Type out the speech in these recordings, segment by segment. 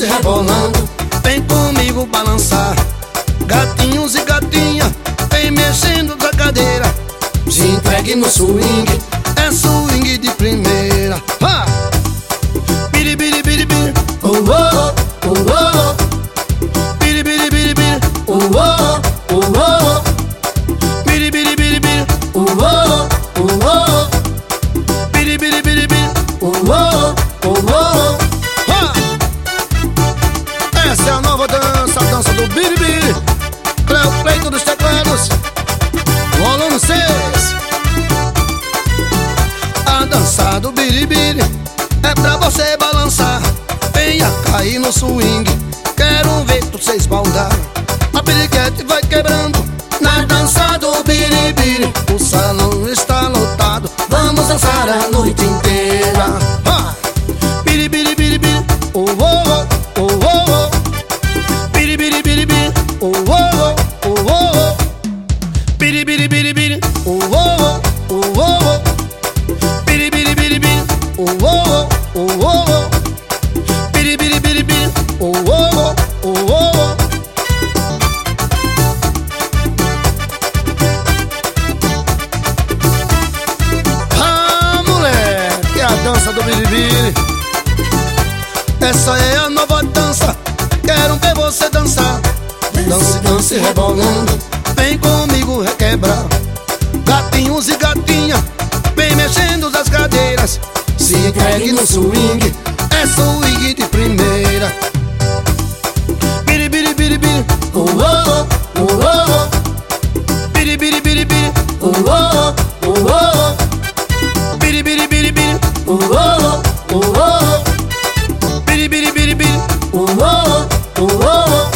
se rebolando, vem comigo balançar. Gatinhos e gatinha, vem mexendo da cadeira. Se entregue no swing, é swing de primeira. Ha! Biri biri biri biri, oh oh oh oh. Biri biri biri biri, oh oh oh oh. Biri biri biri biri, oh oh oh oh. Biri biri biri biri, oh oh oh oh. Ha! Essa é a nova dança, a dança do biri biri. Cleo Pleito dos teclados, volume 6. A dança do biribiri é pra você balançar. Venha cair no swing, quero ver tu se esbaldar. A piriguete vai quebrando na dança do biribiri. O salão está lotado, vamos dançar a noite inteira. Ha! Biribiri biribiri, oh oh oh oh oh. Biribiri biribiri, oh oh oh oh oh. Biribiri biribiri, oh oh oh oh oh. Biribiri biribiri, oh oh oh oh oh. Biribiri biribiri, oh oh oh oh oh. Ah, moleque, é a dança do biribiri. Essa é a nova dança, quero ver você dançar. Dance, dance, rebolando, vem comigo requebrar. Gatinhos e gatinha, vem mexendo das cadeiras. Se entregue no swing, é swing de primeira. Biri biri biri biri, oh oh oh oh. Biri biri biri biri, oh oh oh oh. Biri biri biri biri, oh oh oh oh. Biri biri biri biri, oh oh oh oh.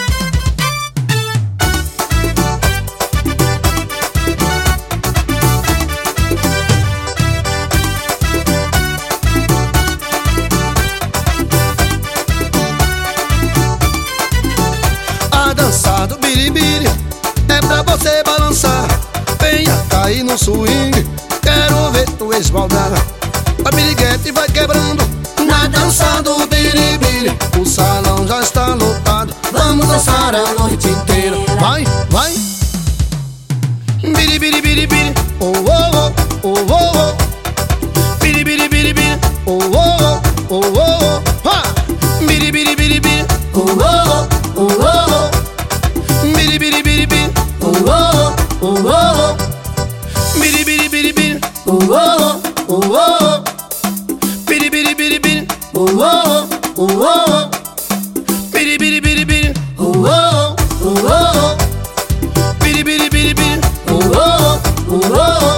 Dança do biribiri é pra você balançar. Venha cair no swing, quero ver tu esbaldar. A piriguete vai quebrando na dança do biribiri. O salão já está lotado, vamos dançar a noite inteira. Vai, vai. Biribiri biribiri, oh oh oh oh oh. Biribiri biribiri, oh oh oh oh oh. Ha! Biribiri biribiri, oh oh oh oh. Biri biri biri biri, oh oh oh oh. Biri biri biri biri, oh oh oh oh. Biri biri biri biri, oh oh oh oh. Biri biri biri biri, oh oh oh oh. Biri biri biri biri, oh oh oh oh.